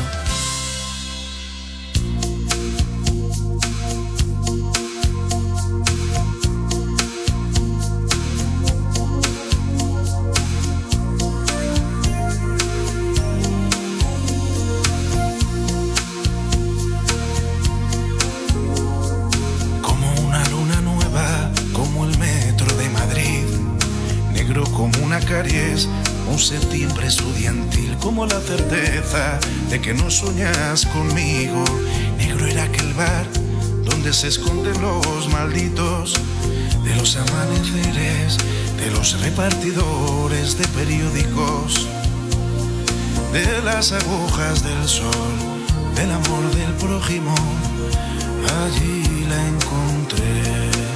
Como una luna nueva, como el metro de Madrid, negro como una caries, un septiembre estudiantil, como la certeza de que no soñas conmigo. Negro era aquel el bar donde se esconden los malditos de los amaneceres, de los repartidores de periódicos, de las agujas del sol, del amor del prójimo. Allí la encontré.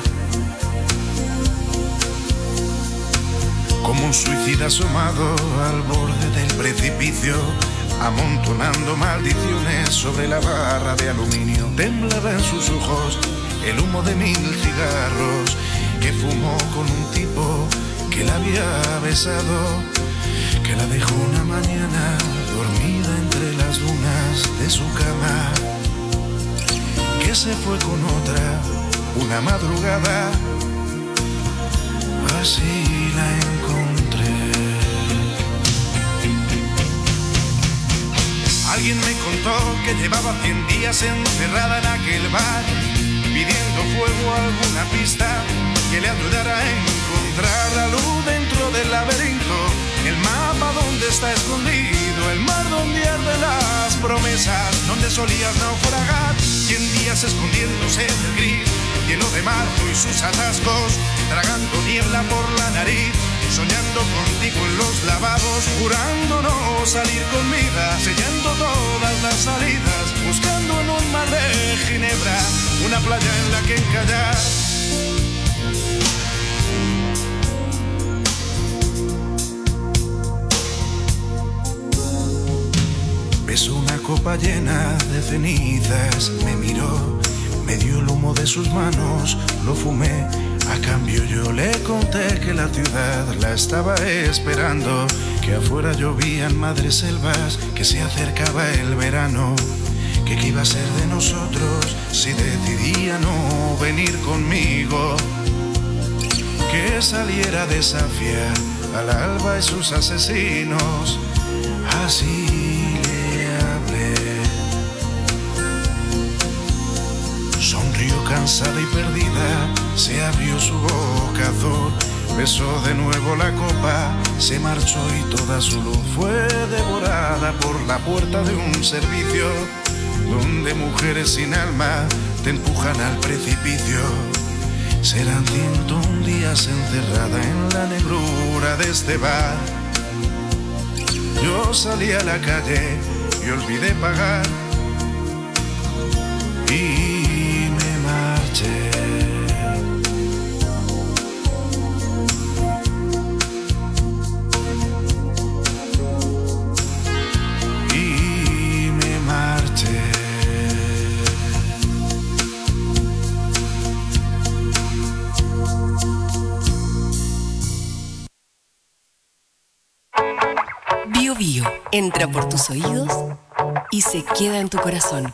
Como un suicida asomado al borde del precipicio, amontonando maldiciones sobre la barra de aluminio. Temblaba en sus ojos el humo de mil cigarros que fumó con un tipo que la había besado, que la dejó una mañana dormida entre las dunas de su cama, que se fue con otra una madrugada. Así la encontré. Alguien me contó que llevaba cien días encerrada en aquel bar, pidiendo fuego a alguna pista que le ayudara a encontrar la luz dentro del laberinto, el mapa donde está escondido, el mar donde arden las promesas, donde solías naufragar, cien días escondiéndose del gris, lleno de marzo y sus atascos, tragando niebla por la nariz, soñando contigo en los lavabos, jurando no salir con vida, sellando todas las salidas, buscando en un mar de ginebra una playa en la que encallar. Besó una copa llena de cenizas, me miró, me dio el humo de sus manos, lo fumé. A cambio yo le conté que la ciudad la estaba esperando, que afuera llovían madres selvas, que se acercaba el verano, que qué iba a ser de nosotros si decidía no venir conmigo, que saliera a desafiar al alba y sus asesinos. Así le hablé. Sonrió cansada y perdida, se abrió su boca azul, besó de nuevo la copa, se marchó y toda su luz fue devorada por la puerta de un servicio donde mujeres sin alma te empujan al precipicio. Serán ciento un días encerrada en la negrura de este bar. Yo salí a la calle y olvidé pagar y me marché. Y me marché. Bio Bio entra por tus oídos y se queda en tu corazón.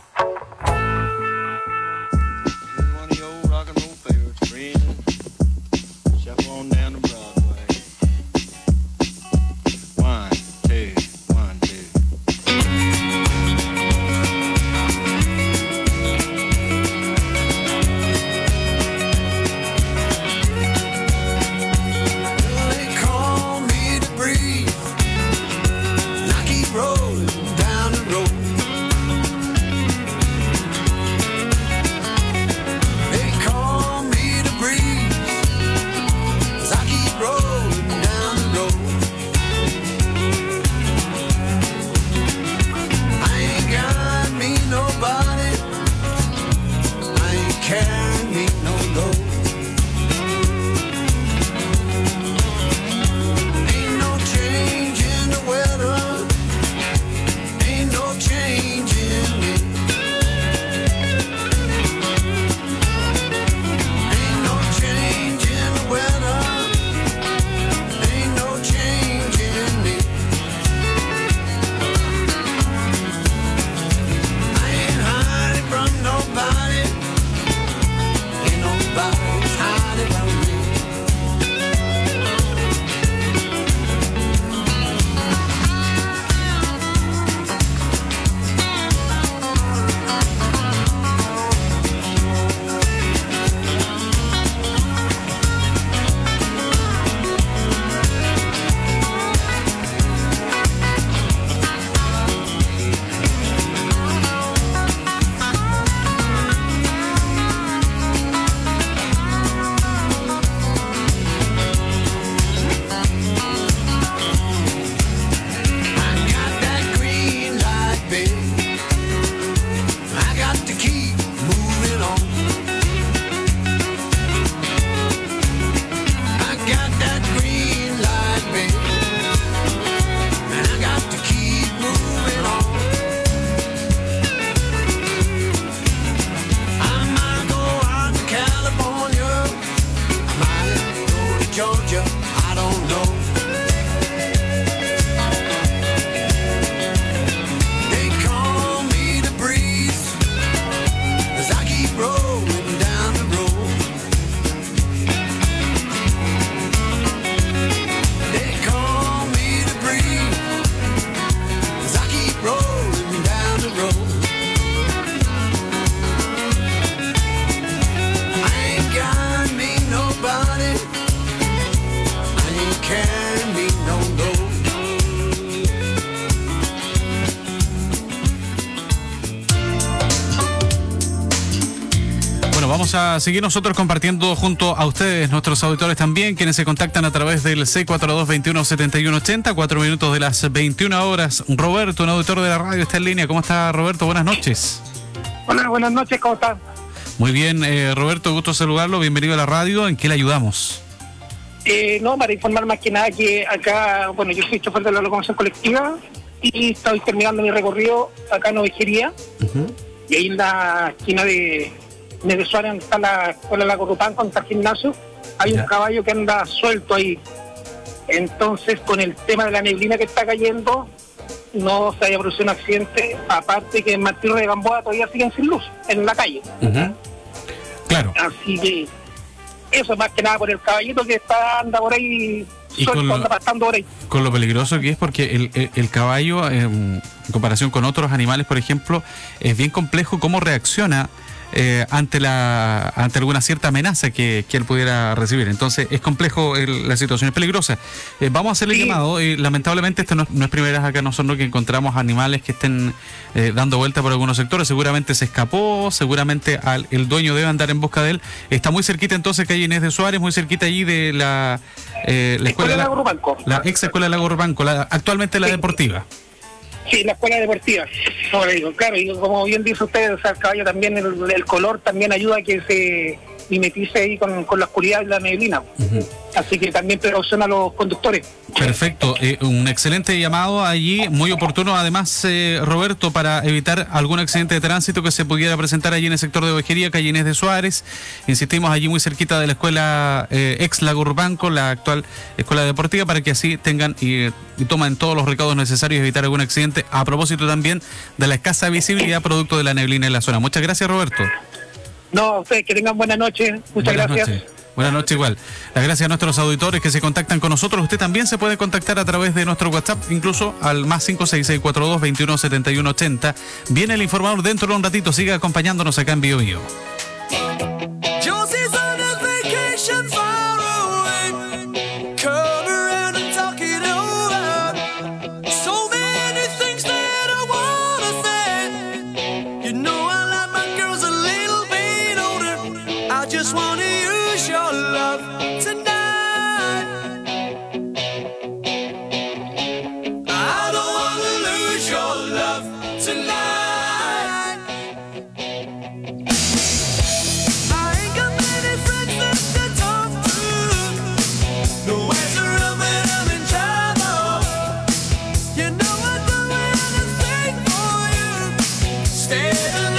vamos a seguir nosotros compartiendo junto a ustedes, nuestros auditores también, quienes se contactan a través del seis cuatro dos, veintiuno, setenta y uno ochenta, cuatro minutos de las veintiuna horas. Roberto, un auditor de la radio, está en línea. ¿Cómo está, Roberto? Buenas noches. Hola, buenas noches, ¿cómo están? Muy bien, eh, Roberto, gusto saludarlo, bienvenido a la radio. ¿En qué le ayudamos? Eh, no, para informar más que nada que acá, bueno, yo soy chofer de la locomoción colectiva y estoy terminando mi recorrido acá en Ovejería. Uh-huh. Y ahí en la esquina de, de Suárez, donde está la escuela de la Corrupanco, donde está el gimnasio, hay yeah. un caballo que anda suelto ahí. Entonces, con el tema de la neblina que está cayendo, no se haya producido un accidente, aparte que en Martín de Gamboa todavía siguen sin luz en la calle. Uh-huh. Claro. Así que eso más que nada por el caballito que está anda por ahí, y suelto, con lo, anda pasando por ahí. Con lo peligroso que es, porque el, el, el caballo, eh, en comparación con otros animales, por ejemplo, es bien complejo cómo reacciona eh, ante la ante alguna cierta amenaza que, que él pudiera recibir. Entonces es complejo, el, la situación es peligrosa. Eh, vamos a hacerle sí. llamado, y lamentablemente esto no, no es primera vez acá nosotros que encontramos animales que estén eh, dando vuelta por algunos sectores. Seguramente se escapó, seguramente al, el dueño debe andar en busca de él. Está muy cerquita entonces calle Inés de Suárez, muy cerquita allí de la, eh, la escuela, escuela de Lago Urbanco. La ex escuela de Lago Urbanco, la, actualmente la sí. deportiva. Sí, la escuela deportiva, como le digo, claro, y como bien dice usted, o sea, el caballo también, el, el color también ayuda a que se mimetice ahí con, con la oscuridad y la neblina. Uh-huh. Así que también precaución a los conductores. Perfecto, eh, un excelente llamado allí, muy oportuno además, eh, Roberto, para evitar algún accidente de tránsito que se pudiera presentar allí en el sector de Ovejería, calle Inés de Suárez. Insistimos, allí muy cerquita de la escuela eh, ex Lago Urbanco, la actual escuela deportiva, para que así tengan y, y tomen todos los recaudos necesarios y evitar algún accidente, a propósito también de la escasa visibilidad producto de la neblina en la zona. Muchas gracias, Roberto. No, ustedes que tengan buena noche. Muchas Buenas gracias. Noches. Buenas noches igual. Las gracias a nuestros auditores que se contactan con nosotros. Usted también se puede contactar a través de nuestro WhatsApp, incluso al más cinco seis seis cuatro dos, veintiuno, setenta y uno ochenta. Viene el informador dentro de un ratito. Siga acompañándonos acá en Bio Bio. Stay